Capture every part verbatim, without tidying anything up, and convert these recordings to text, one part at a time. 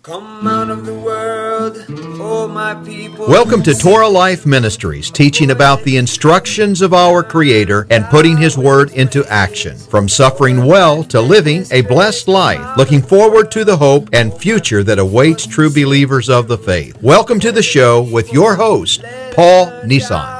Come out of the world, oh my people. Welcome to Torah Life Ministries, teaching about the instructions of our Creator and putting His Word into action. From suffering well to living a blessed life, looking forward to the hope and future that awaits true believers of the faith. Welcome to the show with your host, Paul Nissan.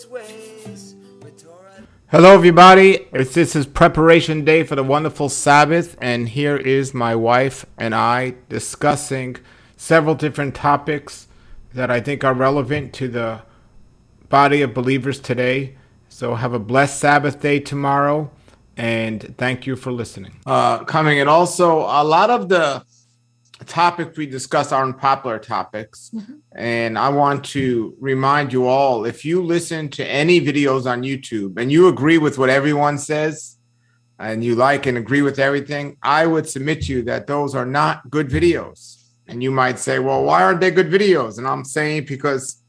Hello, everybody. It's, this is preparation day for the wonderful Sabbath, and here is my wife and I discussing several different topics that I think are relevant to the body of believers today. So have a blessed Sabbath day tomorrow, and thank you for listening. Uh, coming and also a lot of the topics we discuss are unpopular topics, mm-hmm. and I want to remind you all, if you listen to any videos on YouTube and you agree with what everyone says and you like and agree with everything, I would submit to you that those are not good videos. And you might say, well, why aren't they good videos? And I'm saying because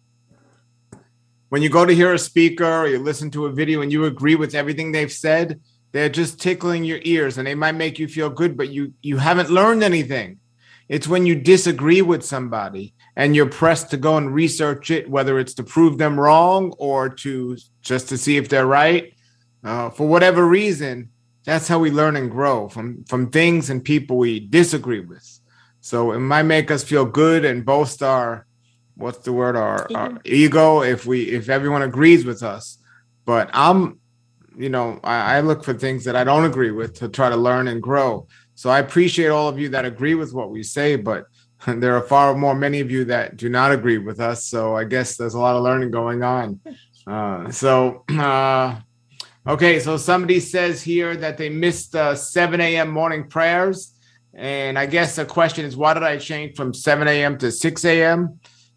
when you go to hear a speaker or you listen to a video and you agree with everything they've said, they're just tickling your ears and they might make you feel good, but you you haven't learned anything. It's when you disagree with somebody and you're pressed to go and research it, whether it's to prove them wrong or to just to see if they're right. Uh, for whatever reason, that's how we learn and grow from, from things and people we disagree with. So it might make us feel good and boast our, what's the word, our, our ego if we if everyone agrees with us. But I'm, you know, I, I look for things that I don't agree with to try to learn and grow. So I appreciate all of you that agree with what we say, but there are far more many of you that do not agree with us. So I guess there's a lot of learning going on. Uh, so, uh, okay, so somebody says here that they missed uh, seven a.m. morning prayers. And I guess the question is, why did I change from seven a.m. to six a.m.?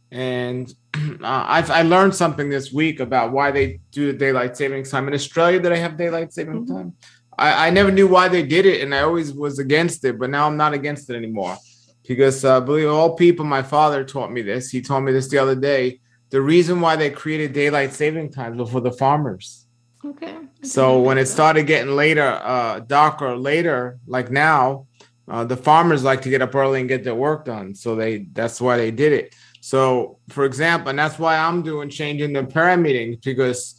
And uh, I've I learned something this week about why they do the daylight savings time. In Australia, do they have daylight saving time? I, I never knew why they did it, and I always was against it, but now I'm not against it anymore. Because, uh, believe all people, my father taught me this. He told me this the other day. The reason why they created daylight saving times was for the farmers. Okay. So when it started getting later, uh, darker later, like now, uh, the farmers like to get up early and get their work done. So they that's why they did it. So, for example, and that's why I'm doing changing the prayer meetings, because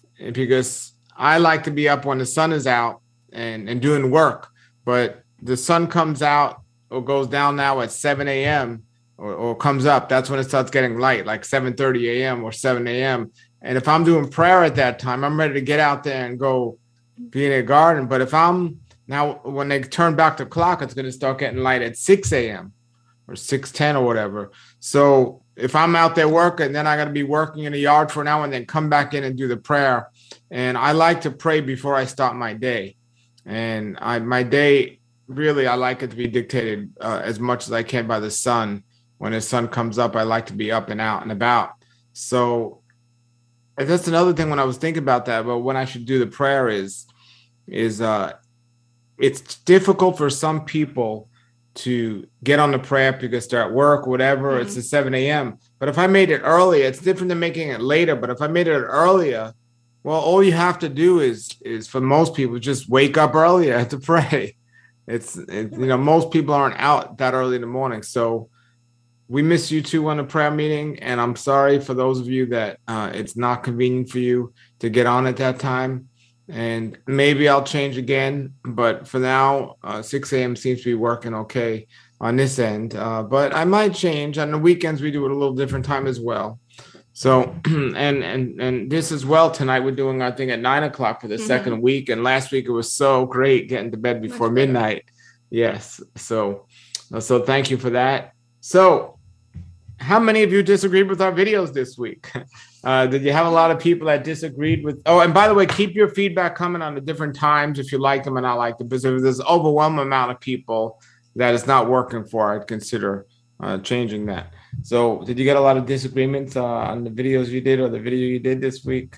because I like to be up when the sun is out and, and doing work. But the sun comes out or goes down now at seven a.m. Or, or comes up. That's when it starts getting light, like seven thirty a.m. or seven a.m. And if I'm doing prayer at that time, I'm ready to get out there and go be in a garden. But if I'm now, when they turn back the clock, it's going to start getting light at six a.m. or six ten or whatever. So if I'm out there working, then I got to be working in the yard for an hour and then come back in and do the prayer. And I like to pray before I start my day. And I my day, really, I like it to be dictated uh, as much as I can by the sun. When the sun comes up, I like to be up and out and about. So that's another thing when I was thinking about that, but when I should do the prayer is, is uh, it's difficult for some people to get on the prayer because they're at work, whatever, mm-hmm. It's at seven a.m. But if I made it earlier, it's different than making it later. But if I made it earlier, well, all you have to do is, is for most people, just wake up earlier to pray. It's, it, you know, most people aren't out that early in the morning. So we miss you too on the prayer meeting. And I'm sorry for those of you that uh, it's not convenient for you to get on at that time. And maybe I'll change again. But for now, uh, six a.m. seems to be working okay on this end. Uh, but I might change. On the weekends, we do it a little different time as well. So, and and and this as well, tonight we're doing our thing at nine o'clock for the mm-hmm. second week. And last week it was so great getting to bed before midnight. Yes. So, so thank you for that. So how many of you disagreed with our videos this week? Uh, did you have a lot of people that disagreed with? Oh, and by the way, keep your feedback coming on the different times if you like them and not like them. Because if there's an overwhelming amount of people that it's not working for, I'd consider uh, changing that. So did you get a lot of disagreements uh, on the videos you did or the video you did this week?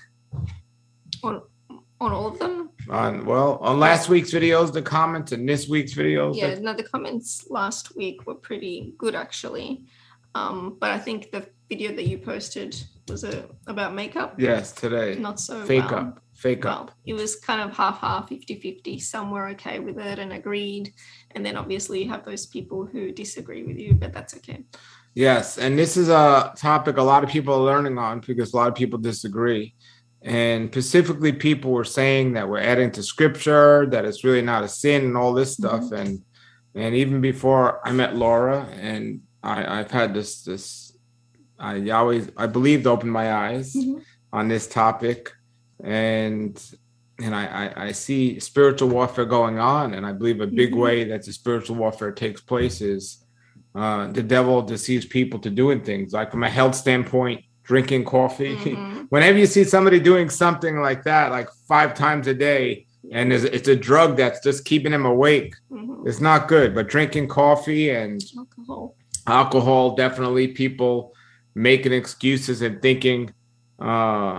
On, on all of them? On, well, on last week's videos, the comments, and this week's videos? Yeah, no, the comments last week were pretty good, actually. Um, but I think the video that you posted was a, about makeup. Yes, today. Not so Fake well. up. fake well, up? it was kind of half-half, fifty-fifty. Some were okay with it and agreed. And then obviously you have those people who disagree with you, but that's okay. Yes, and this is a topic a lot of people are learning on because a lot of people disagree. And specifically, people were saying that we're adding to scripture, that it's really not a sin and all this stuff. Mhm. And and even before I met Laura, and I, I've had this this I always I believe to open my eyes Mhm. on this topic, and and I, I I see spiritual warfare going on, and I believe a big Mhm. way that the spiritual warfare takes place is uh, the devil deceives people to doing things like from a health standpoint, drinking coffee. Mhm. Whenever you see somebody doing something like that, like five times a day, and it's, it's a drug that's just keeping them awake, Mhm. it's not good. But drinking coffee and Alcohol. alcohol, definitely people making excuses and thinking uh,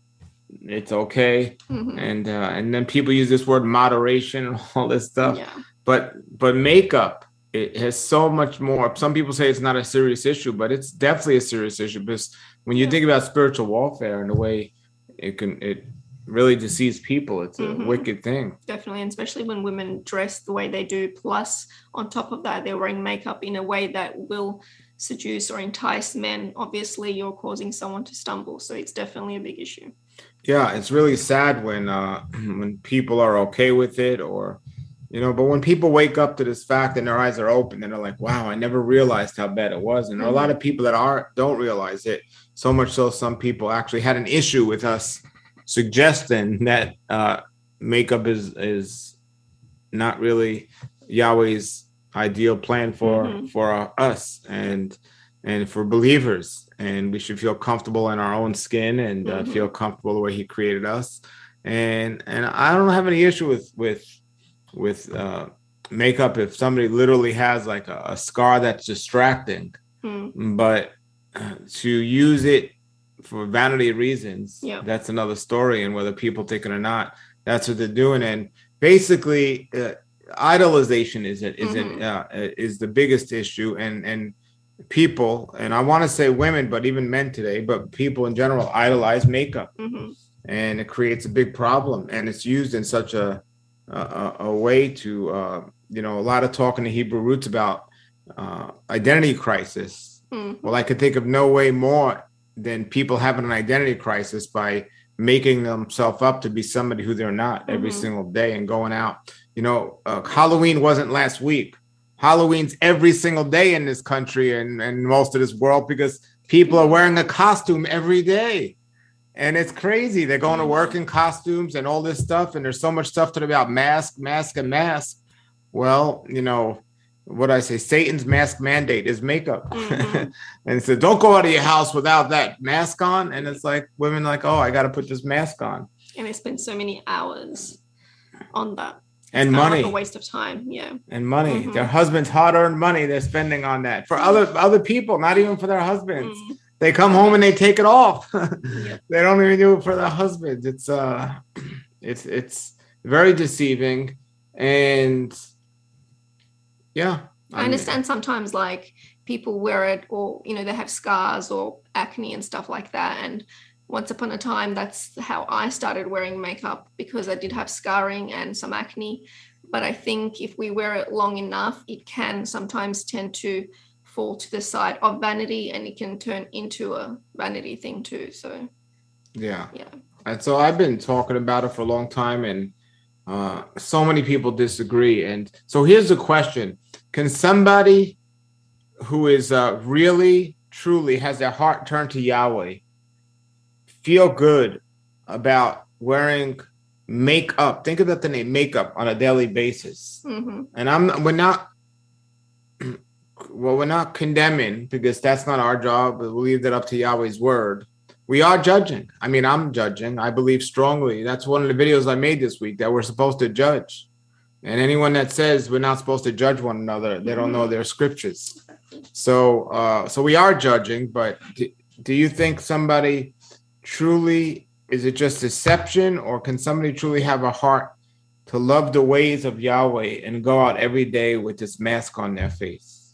it's okay. Mhm. And uh, and then people use this word moderation and all this stuff. Yeah. But but makeup, it has so much more. Some people say it's not a serious issue, but it's definitely a serious issue because when you Yeah. think about spiritual warfare and the way it can it really deceives people, it's a Mhm. wicked thing. Definitely, and especially when women dress the way they do. Plus, on top of that, they're wearing makeup in a way that will seduce or entice men. Obviously, you're causing someone to stumble, so it's definitely a big issue. Yeah, it's really sad when uh when people are okay with it, or you know, but when people wake up to this fact and their eyes are open and they're like, wow, I never realized how bad it was. And there are a lot of people that are don't realize it. So much so some people actually had an issue with us suggesting that uh makeup is is not really Yahweh's ideal plan for Mhm. for uh, us and and for believers, and we should feel comfortable in our own skin and uh, Mhm. feel comfortable the way he created us. and and I don't have any issue with with with uh makeup if somebody literally has like a, a scar that's distracting, Mm. but uh, to use it for vanity reasons, Yeah. that's another story. And whether people take it or not, that's what they're doing. And basically, uh, idolization is it is Mhm. it uh, is the biggest issue. And and people, and I want to say women, but even men today, but people in general idolize makeup, Mhm. and it creates a big problem. And it's used in such a a, a way to uh, you know, a lot of talking to Hebrew roots about uh, identity crisis. Mhm. Well, I could think of no way more than people having an identity crisis by making themselves up to be somebody who they're not every Mhm. single day and going out. You know, uh, Halloween wasn't last week. Halloween's every single day in this country and, and most of this world because people are wearing a costume every day. And it's crazy. They're going to work in costumes and all this stuff. And there's so much stuff to about mask, mask, and mask. Well, you know, what I say, Satan's mask mandate is makeup. Mhm. And so don't go out of your house without that mask on. And it's like women like, oh, I got to put this mask on. And they spend so many hours on that. And Kind of money. like a waste of time. Yeah. And money. Mhm. Their husband's hard-earned money they're spending on that for other other people, not even for their husbands. Mm. They come home and they take it off. Yep. They don't even do it for their husbands. It's uh it's it's very deceiving. And yeah, I understand sometimes like people wear it or, you know, they have scars or acne and stuff like that. And once upon a time, that's how I started wearing makeup because I did have scarring and some acne. But I think if we wear it long enough, it can sometimes tend to fall to the side of vanity and it can turn into a vanity thing too. So, yeah. yeah. And so I've been talking about it for a long time, and uh, so many people disagree. And so here's the question: can somebody who is uh, really, truly has their heart turned to Yahweh feel good about wearing makeup? Think about the name makeup on a daily basis. Mm-hmm. And I'm we're not well, we're not condemning because that's not our job. We'll leave that up to Yahweh's word. We are judging. I mean, I'm judging. I believe strongly. That's one of the videos I made this week, that we're supposed to judge. And anyone that says we're not supposed to judge one another, they don't know their scriptures. So, uh, so we are judging. But do, do you think somebody truly, is it just deception, or can somebody truly have a heart to love the ways of Yahweh and go out every day with this mask on their face?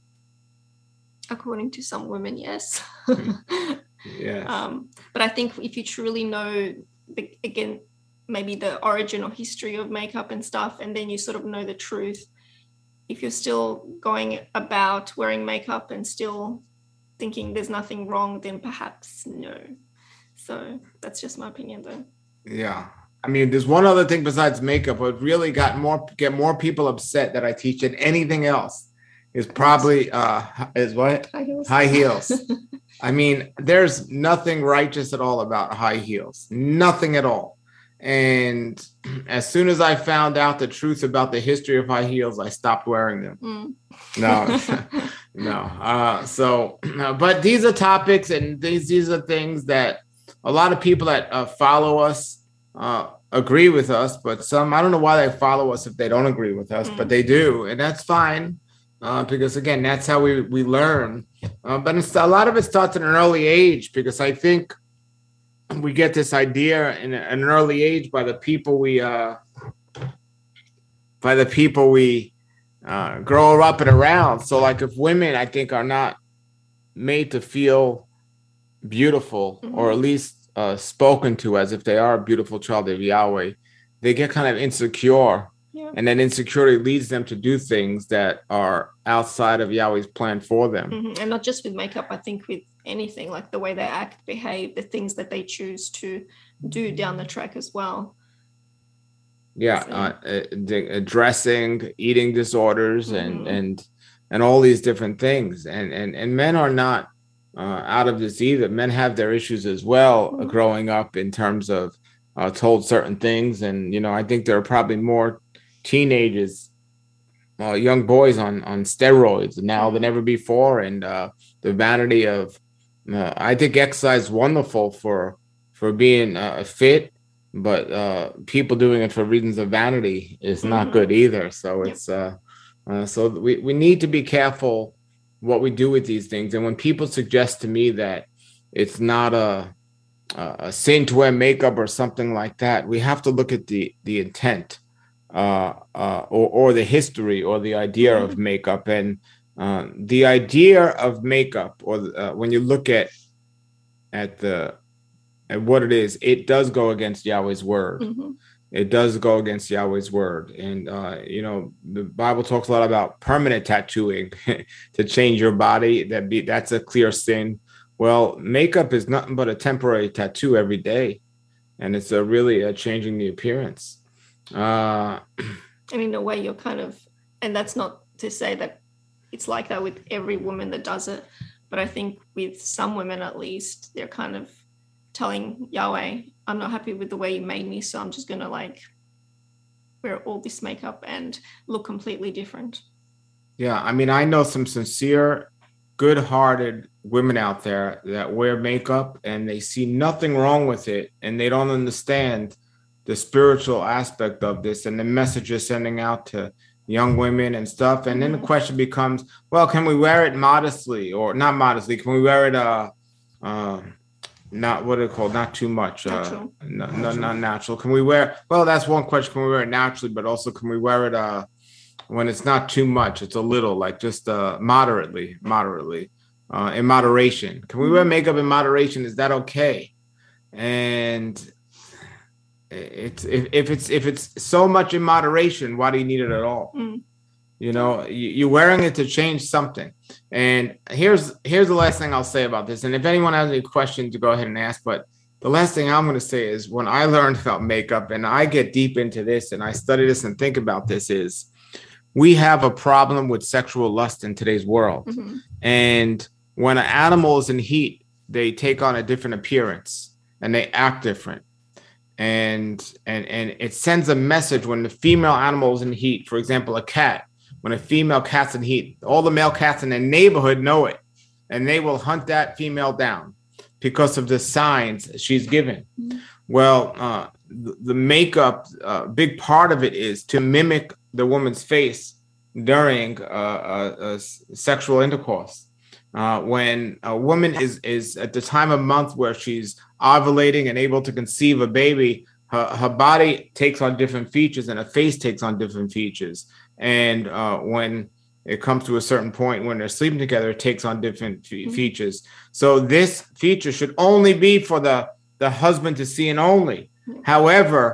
According to some women, yes. Yes. Um, but I think if you truly know, again, maybe the origin or history of makeup and stuff, and then you sort of know the truth. If you're still going about wearing makeup and still thinking there's nothing wrong, then perhaps no. So that's just my opinion, though. Yeah. I mean, there's one other thing besides makeup, what really got more get more people upset that I teach than anything else is probably uh is what? High heels. High heels. I mean, there's nothing righteous at all about high heels. Nothing at all. And as soon as I found out the truth about the history of high heels, I stopped wearing them. Mm. No, no. Uh, so, but these are topics, and these these are things that a lot of people that uh, follow us uh, agree with us, but some, I don't know why they follow us if they don't agree with us, mm. but they do, and that's fine. Uh, because again, that's how we, we learn. Uh, but it's, a lot of it starts at an early age, because I think we get this idea in an early age by the people we uh, by the people we uh, grow up and around. So like if women, I think, are not made to feel beautiful, mm-hmm. or at least uh, spoken to as if they are a beautiful child of Yahweh, they get kind of insecure. Yeah. And then insecurity leads them to do things that are outside of Yahweh's plan for them. Mm-hmm. And not just with makeup, I think with anything, like the way they act, behave, the things that they choose to do down the track as well. Yeah, so. uh, uh, dressing, eating disorders, mm-hmm. and and and all these different things. And and and men are not uh, out of this either. Men have their issues as well, mm-hmm. uh, growing up in terms of uh, told certain things. And, you know, I think there are probably more teenagers, uh, young boys on on steroids now than ever before, and uh, the vanity of uh, I think exercise is wonderful for for being uh, fit, but uh, people doing it for reasons of vanity is not mm-hmm. good either. So it's uh, uh, so we we need to be careful what we do with these things. And when people suggest to me that it's not a a sin to wear makeup or something like that, we have to look at the the intent. Uh, uh, or, or the history or the idea of makeup. And uh, the idea of makeup, or uh, when you look at at the at what it is, it does go against Yahweh's word. Mm-hmm. It does go against Yahweh's word. And, uh, you know, the Bible talks a lot about permanent tattooing to change your body. That be that's a clear sin. Well, makeup is nothing but a temporary tattoo every day. And it's a really uh, changing the appearance. Uh, and in a way you're kind of, and that's not to say that it's like that with every woman that does it, but I think with some women at least, they're kind of telling Yahweh, I'm not happy with the way you made me, so I'm just going to like wear all this makeup and look completely different. Yeah, I mean, I know some sincere, good-hearted women out there that wear makeup and they see nothing wrong with it, and they don't understand the spiritual aspect of this and the message you're sending out to young women and stuff. And then the question becomes, well, can we wear it modestly or not modestly? Can we wear it, uh, uh, not what it called, not too much, uh, no, no, not natural. Can we wear, well, that's one question. Can we wear it naturally, but also can we wear it, uh, when it's not too much, it's a little, like just, uh, moderately, moderately, uh, in moderation. Can we wear makeup in moderation? Is that okay? And it's if, if it's if it's so much in moderation, why do you need it at all? Mm. You know, you, you're wearing it to change something. And here's here's the last thing I'll say about this. And if anyone has any questions, to go ahead and ask. But the last thing I'm going to say is, when I learned about makeup and I get deep into this and I study this and think about this, is we have a problem with sexual lust in today's world. Mm-hmm. And when an animal is in heat, they take on a different appearance and they act different. And and and it sends a message when the female animal is in heat. For example, a cat. When a female cat's in heat, all the male cats in the neighborhood know it, and they will hunt that female down because of the signs she's given. Mm-hmm. Well, uh, the, the makeup, a uh, big part of it is to mimic the woman's face during uh, uh, uh, sexual intercourse. Uh, when a woman is is at the time of month where she's ovulating and able to conceive a baby, her, her body takes on different features and her face takes on different features. And uh, when it comes to a certain point when they're sleeping together, it takes on different fe- mm-hmm. features. So this feature should only be for the, the husband to see and only. Mm-hmm. However,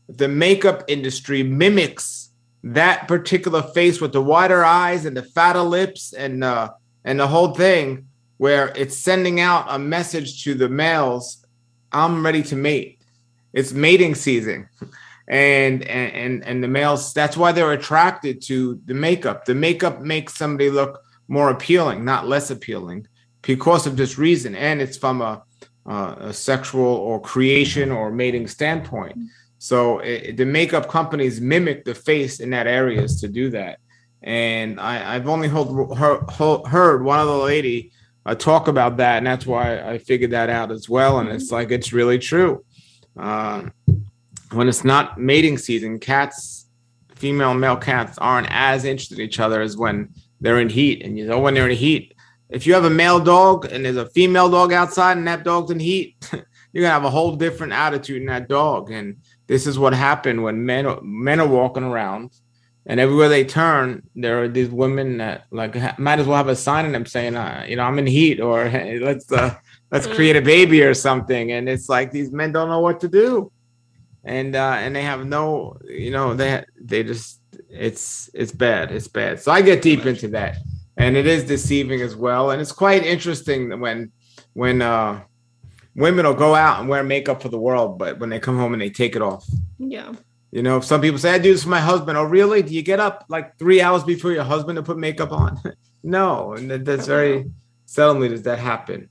the makeup industry mimics that particular face with the wider eyes and the fatter lips and uh, and the whole thing, where it's sending out a message to the males, I'm ready to mate. It's mating season. And, and, and the males, that's why they're attracted to the makeup. The makeup makes somebody look more appealing, not less appealing, because of this reason. And it's from a, uh, a sexual or creation or mating standpoint. So it, the makeup companies mimic the face in that areas to do that. And I, I've only hold, heard, heard one other lady uh, talk about that, and that's why I figured that out as well. And it's like, it's really true. Uh, when it's not mating season, cats, female and male cats, aren't as interested in each other as when they're in heat. And you know, when they're in heat, if you have a male dog and there's a female dog outside and that dog's in heat, you're gonna have a whole different attitude in that dog. And this is what happened when men men are walking around, and everywhere they turn, there are these women that like might as well have a sign in them saying, uh, you know, I'm in heat, or hey, let's uh, let's create a baby or something. And it's like these men don't know what to do, and uh, and they have no, you know, they they just it's it's bad, it's bad. So I get deep into that, and it is deceiving as well. And it's quite interesting when when uh, women will go out and wear makeup for the world, but when they come home and they take it off. Yeah. You know, some people say, I do this for my husband. Oh, really? Do you get up like three hours before your husband to put makeup on? No, and that, that's very seldomly does that happen.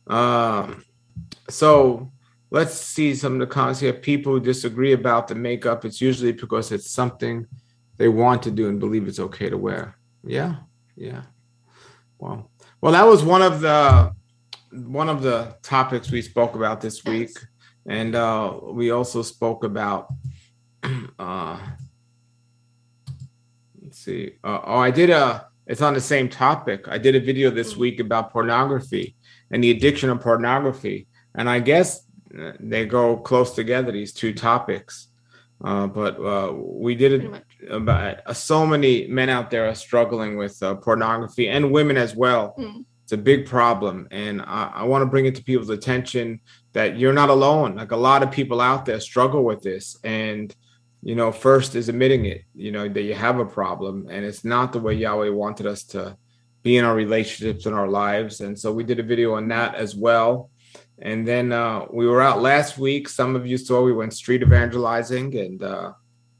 Um, so let's see some of the comments here. People who disagree about the makeup, it's usually because it's something they want to do and believe it's okay to wear. Yeah, yeah. Well, well, that was one of the one of the topics we spoke about this week, and uh, we also spoke about. Uh, let's see. Uh, oh, I did a. It's on the same topic. I did a video this week about pornography and the addiction of pornography, and I guess they go close together, these two topics. Uh, but uh, we did it about uh, so many men out there are struggling with uh, pornography, and women as well. Mm. It's a big problem, and I, I want to bring it to people's attention that you're not alone. Like a lot of people out there struggle with this, and you know, first is admitting it, you know, that you have a problem, and it's not the way Yahweh wanted us to be in our relationships and our lives. And so we did a video on that as well. And then uh, we were out last week. Some of you saw we went street evangelizing, and uh,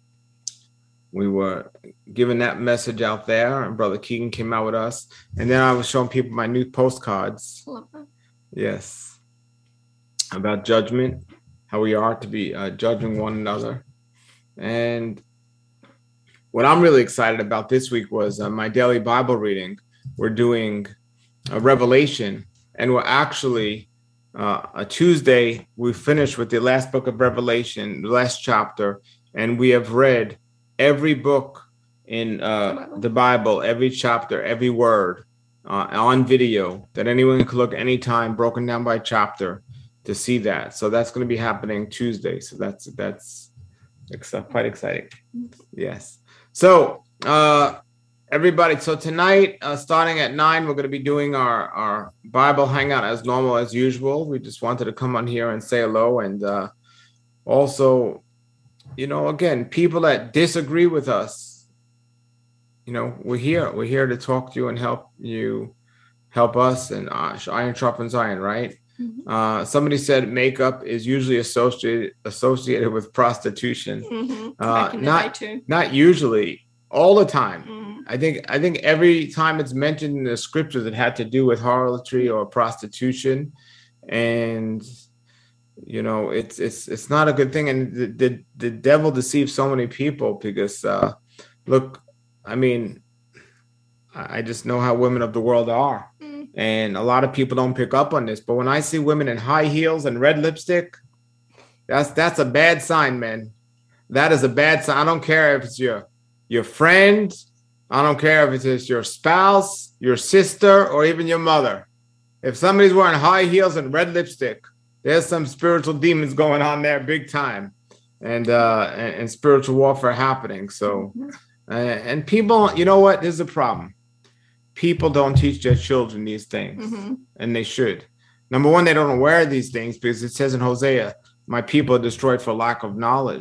we were giving that message out there. And Brother Keegan came out with us. And then I was showing people my new postcards. Love that. Yes. About judgment, how we are to be uh, judging one another. And what I'm really excited about this week was uh, my daily Bible reading. We're doing a Revelation, and we're actually uh, a Tuesday. We finished with the last book of Revelation, the last chapter, and we have read every book in uh, the Bible, every chapter, every word uh, on video that anyone can look anytime, broken down by chapter to see that. So that's going to be happening Tuesday. So that's that's. Quite exciting. Yes. So uh everybody, so tonight uh starting at nine, we're going to be doing our our Bible hangout as normal as usual. We just wanted to come on here and say hello, and uh also, you know, again, people that disagree with us, you know, we're here we're here to talk to you and help you help us, and uh, iron sharpens iron, right? Mm-hmm. Uh, somebody said makeup is usually associated associated with prostitution. Mm-hmm. Uh, not not usually, all the time. Mm-hmm. I think I think every time it's mentioned in the scriptures, it had to do with harlotry or prostitution, and you know, it's it's it's not a good thing. And the the, the devil deceives so many people because uh, look, I mean, I just know how women of the world are. And a lot of people don't pick up on this. But when I see women in high heels and red lipstick, that's that's a bad sign, man. That is a bad sign. I don't care if it's your your friend. I don't care if it's your spouse, your sister, or even your mother. If somebody's wearing high heels and red lipstick, there's some spiritual demons going on there big time. And uh, and, and spiritual warfare happening. So, uh, and people, you know what? There's a problem. People don't teach their children these things, mm-hmm. and they should. Number one, they don't aware of these things because it says in Hosea, my people are destroyed for lack of knowledge.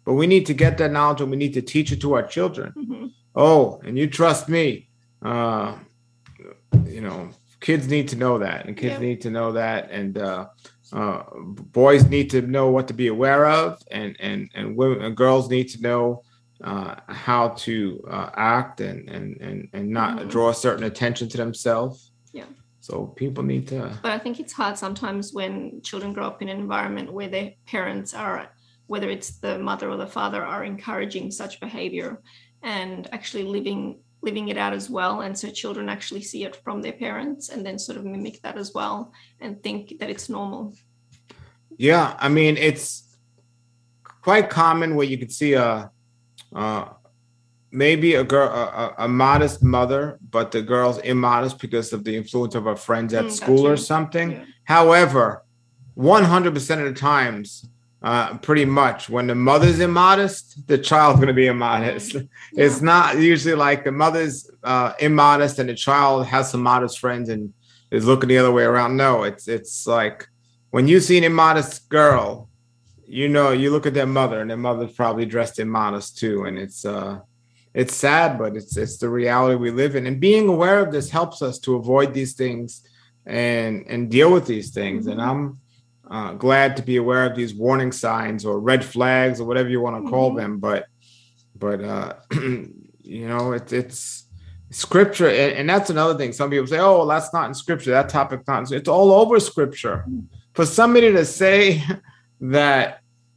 but we need to get that knowledge and we need to teach it to our children. Mm-hmm. Oh, and you trust me. Uh, you know, kids need to know that, and kids Yep. need to know that, and uh, uh, boys need to know what to be aware of, and and and women and girls need to know uh, how to uh, act and and and and not Mhm. draw a certain attention to themselves. Yeah. So people need to. But I think it's hard sometimes when children grow up in an environment where their parents are, whether it's the mother or the father, are encouraging such behavior and actually living living it out as well. And so children actually see it from their parents and then sort of mimic that as well and think that it's normal. Yeah, I mean, it's quite common where you could see a, uh, maybe a girl, a, a- a modest mother, but the girl's immodest because of the influence of her friends at Mm, school or gotcha. something. Yeah. However, one hundred percent of the times, uh, pretty much when the mother's immodest, the child's going to be immodest. It's Yeah. not usually like the mother's uh, immodest and the child has some modest friends and is looking the other way around. No, it's it's like when you see an immodest girl, you know, you look at their mother and their mother's probably dressed immodest too. And it's uh it's sad, but it's it's the reality we live in. And being aware of this helps us to avoid these things and and deal with these things. And Mhm. I'm uh, glad to be aware of these warning signs or red flags or whatever you want to call Mhm. them. But but uh, you know, it's it's scripture, and, and that's another thing. Some people say, "Oh, well, that's not in scripture. That topic's not." In, it's all over scripture. For somebody to say that,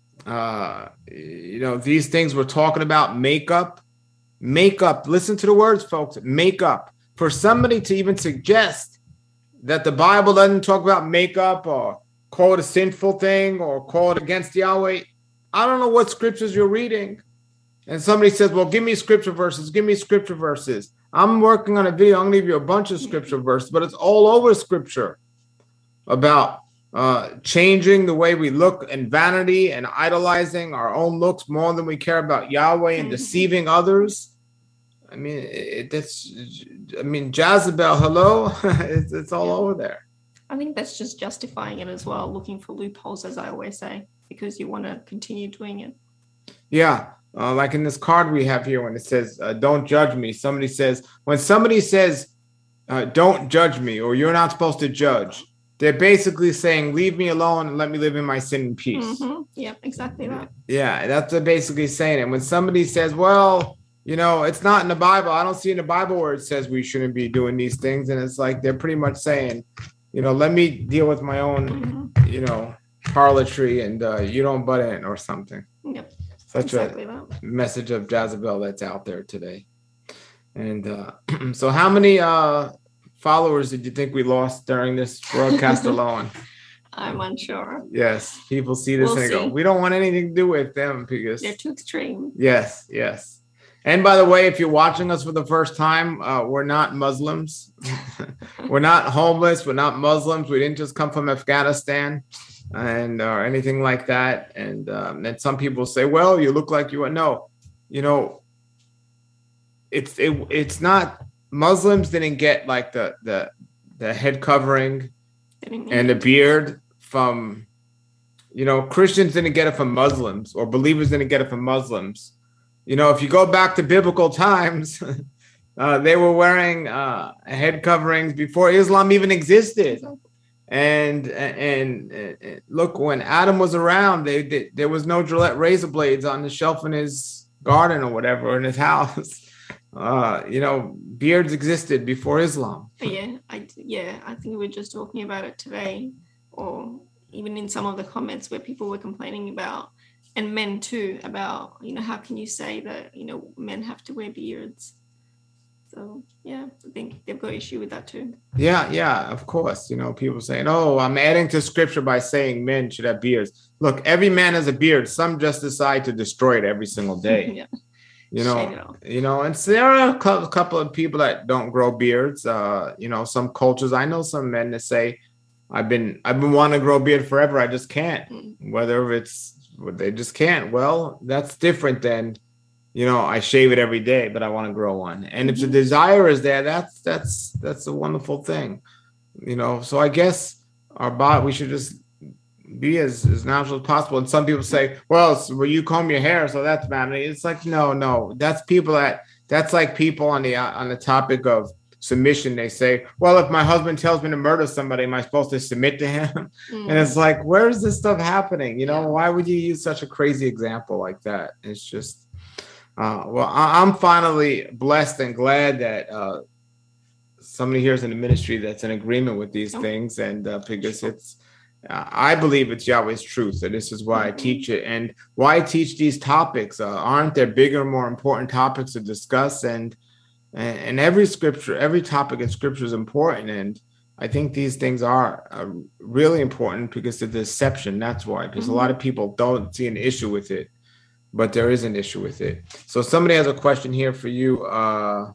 uh, you know, these things we're talking about, makeup, makeup. Listen to the words, folks. Makeup. For somebody to even suggest that the Bible doesn't talk about makeup or call it a sinful thing or call it against Yahweh, I don't know what scriptures you're reading. And somebody says, well, give me scripture verses, give me scripture verses. I'm working on a video. I'm going to give you a bunch of scripture verses, but it's all over scripture about uh, changing the way we look and vanity and idolizing our own looks more than we care about Yahweh and Mhm. deceiving others. I mean, it, it's, I mean, Jezebel, hello, it's, it's all Yeah. over there. I think that's just justifying it as well, looking for loopholes, as I always say, because you want to continue doing it. Yeah. Uh, like in this card we have here, when it says, uh, don't judge me, somebody says, when somebody says, uh, don't judge me, or you're not supposed to judge, they're basically saying, leave me alone and let me live in my sin in peace. Mm-hmm. Yeah, exactly that. Yeah, that's what basically saying it. When somebody says, well, you know, it's not in the Bible, I don't see in the Bible where it says we shouldn't be doing these things. And it's like they're pretty much saying, you know, let me deal with my own, Mm-hmm. you know, harlotry, and uh, you don't butt in or something. Yep, Such exactly a that. message of Jezebel that's out there today. And uh, so how many uh, followers did you think we lost during this broadcast alone? I'm unsure. Yes, people see this We'll and they go, see. we don't want anything to do with them because They're too extreme. yes, yes. And by the way, if you're watching us for the first time, uh, we're not Muslims. We're not homeless. We're not Muslims. We didn't just come from Afghanistan and or anything like that. And um, then some people say, well, you look like you are. No, you know, it's it, it's not. Muslims didn't get like the the the head covering They didn't and need the it. beard from, you know, Christians didn't get it from Muslims, or believers didn't get it from Muslims. You know, if you go back to biblical times, uh, they were wearing uh, head coverings before Islam even existed. And, and and look, when Adam was around, they, they there was no Gillette razor blades on the shelf in his garden or whatever in his house. Uh, you know, beards existed before Islam. But yeah, I yeah, I think we were just talking about it today, or even in some of the comments where people were complaining about, and men too, about, you know, how can you say that, you know, men have to wear beards? So yeah, I think they've got issue with that too. Yeah, yeah, of course. You know, people saying, oh, I'm adding to scripture by saying men should have beards. Look, every man has a beard. Some just decide to destroy it every single day. Yeah. You Shave it know, off. you know, and so there are a cou- couple of people that don't grow beards. Uh, you know, some cultures. I know some men that say, "I've been, I've been wanting to grow a beard forever. I just can't." Mm. Whether it's they just can't. Well, that's different than, you know, I shave it every day, but I want to grow one. And if the Mhm. desire is there, that's that's that's a wonderful thing. You know, so I guess our body, we should just be as, as natural as possible. And some people say, well, it's, well, you comb your hair, so that's manly. It's like, no, no, that's people that, that's like people on the, on the topic of submission. They say, well, if my husband tells me to murder somebody, am I supposed to submit to him? Mm. And it's like, where is this stuff happening? You know, yeah. Why would you use such a crazy example like that? It's just, uh, well, I, I'm finally blessed and glad that, uh, somebody here is in the ministry that's in agreement with these things. And uh, because it's, uh, I believe it's Yahweh's truth. And this is why I teach it. And why I teach these topics. Uh, aren't there bigger, more important topics to discuss? And, and, and every scripture, every topic in scripture is important. And I think these things are uh, really important because of the deception. That's why, because mm-hmm. a lot of people don't see an issue with it, but there is an issue with it. So somebody has a question here for you. Uh,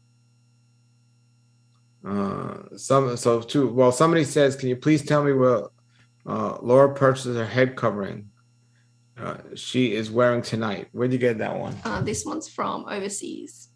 Uh, some so too. Well, somebody says, can you please tell me where uh, Laura purchases her head covering uh, she is wearing tonight? Where'd you get that one? Uh, this one's from overseas,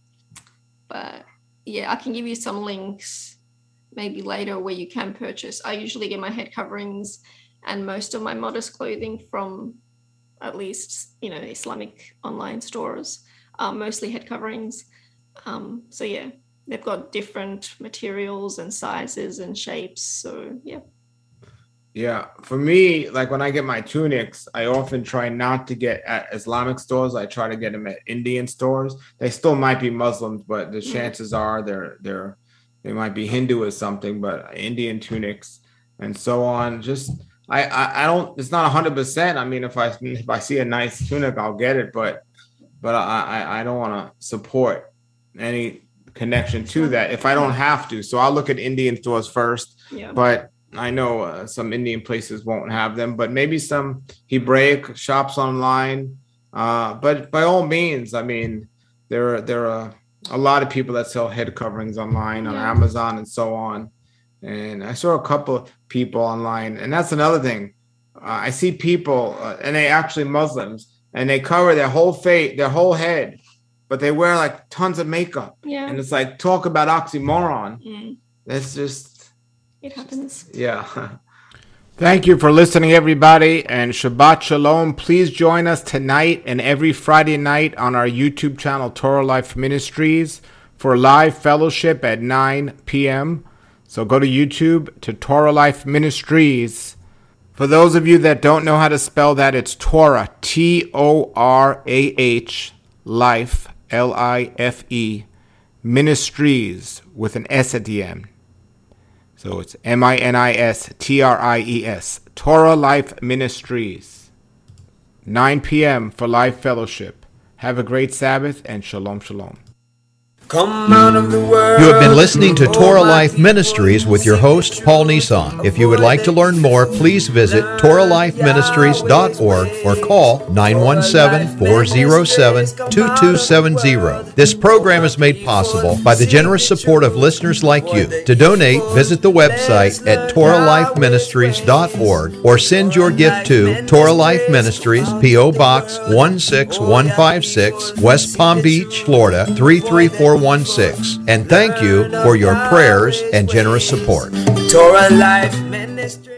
but yeah, I can give you some links maybe later where you can purchase. I usually get my head coverings and most of my modest clothing from at least, you know, Islamic online stores, um, mostly head coverings. Um, so yeah. They've got different materials and sizes and shapes. So, yeah. Yeah. For me, like when I get my tunics, I often try not to get at Islamic stores. I try to get them at Indian stores. They still might be Muslims, but the chances are they're, they're, they might be Hindu or something, but Indian tunics and so on. Just, I, I, I don't, it's not a hundred percent. I mean, if I, if I see a nice tunic, I'll get it, but, but I, I don't want to support any connection to that if I don't have to. So I'll look at Indian stores first, yeah. But I know uh, some Indian places won't have them, but maybe some Hebraic shops online. Uh, but by all means, I mean, there are, there are a lot of people that sell head coverings online on yeah. Amazon and so on. And I saw a couple of people online, and that's another thing. Uh, I see people uh, and they actually Muslims, and they cover their whole face, their whole head, but they wear like tons of makeup. Yeah. And it's like, talk about oxymoron. Mm. That's just. It happens. Yeah. Thank you for listening, everybody. And Shabbat Shalom. Please join us tonight and every Friday night on our YouTube channel, Torah Life Ministries, for live fellowship at nine p.m. So go to YouTube to Torah Life Ministries. For those of you that don't know how to spell that, it's Torah, T O R A H, Life, L I F E, Ministries with an S at the end. So it's M I N I S T R I E S, Torah Life Ministries. nine p.m. for live fellowship. Have a great Sabbath and shalom, shalom. Come out of the world. You have been listening to Torah Life Ministries with your host, Paul Nissan. If you would like to learn more, please visit Torah Life Ministries dot org or call nine one seven, four oh seven, two two seven zero. This program is made possible by the generous support of listeners like you. To donate, visit the website at Torah Life Ministries dot org or send your gift to Torah Life Ministries, P O. Box one six one five six, West Palm Beach, Florida three three four one six. And thank you for your prayers and generous support. Torah Life Ministry.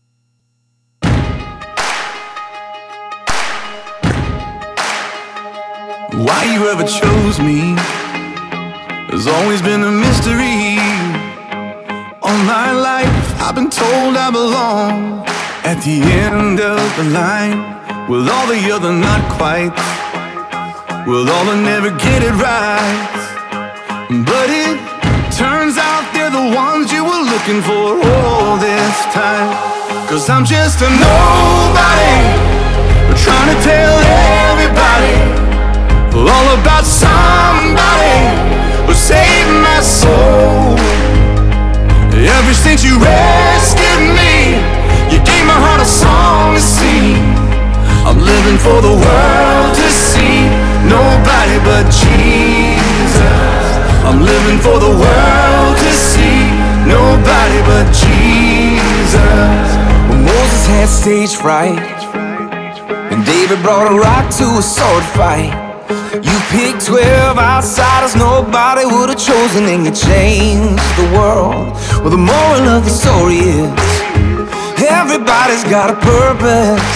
Why you ever chose me has always been a mystery. All my life I've been told I belong at the end of the line, with all the other not quite, with all the never get it right. But it turns out they're the ones you were looking for all this time. Cause I'm just a nobody, trying to tell everybody all about somebody who saved my soul. Ever since you rescued me, you gave my heart a song to sing. I'm living for the world to see, nobody but Jesus. I'm living for the world to see, nobody but Jesus. When Moses had stage fright and David brought a rock to a sword fight, you picked twelve outsiders nobody would have chosen, and you changed the world. Well, the moral of the story is everybody's got a purpose.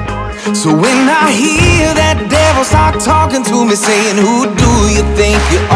So when I hear that devil start talking to me, saying, who do you think you